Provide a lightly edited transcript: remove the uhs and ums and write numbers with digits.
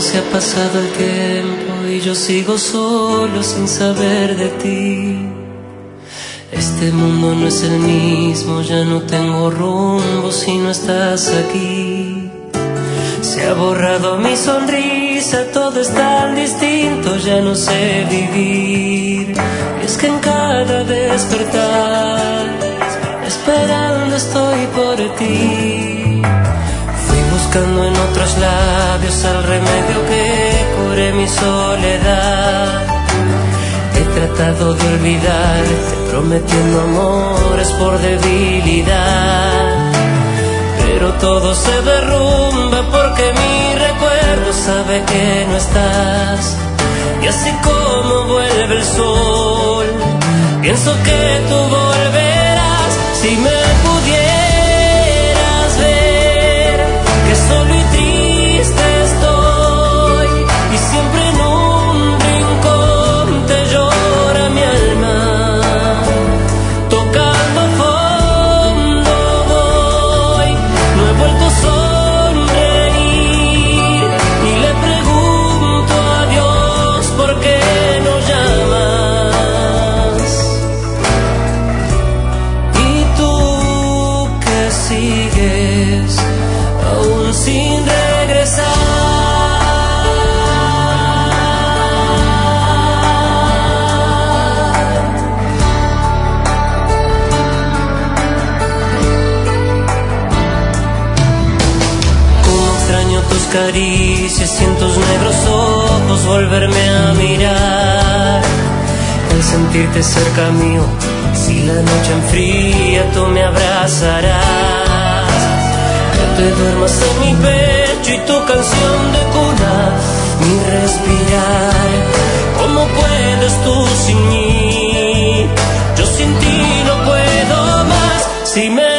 se ha pasado el tiempo y yo sigo solo sin saber de ti. Este mundo no es el mismo, ya no tengo rumbo si no estás aquí. Se ha borrado mi sonrisa, todo es tan distinto, ya no sé vivir. Y es que en cada despertar, esperando estoy por ti. Fui buscando en otros labios el remedio que cure mi soledad. He tratado de olvidarte, prometiendo amores por debilidad. Pero todo se derrumba porque mi recuerdo sabe que no estás. Y así como vuelve el sol, pienso que tú volverás. Si me pudieras ver, que solo y triste estoy, y siempre en un rincón te llora mi alma. Tocando fondo voy, no he vuelto a sonreír, y le pregunto a Dios por qué no llamas. Y tú que sigues aún sin regresar. Como extraño tus caricias y en tus negros ojos volverme a mirar. El sentirte cerca mío, si la noche enfría tú me abrazarás. Que te duermas en mi pecho y tu canción de cuna mi respirar. ¿Cómo puedes tú sin mí? Yo sin ti no puedo más. Si me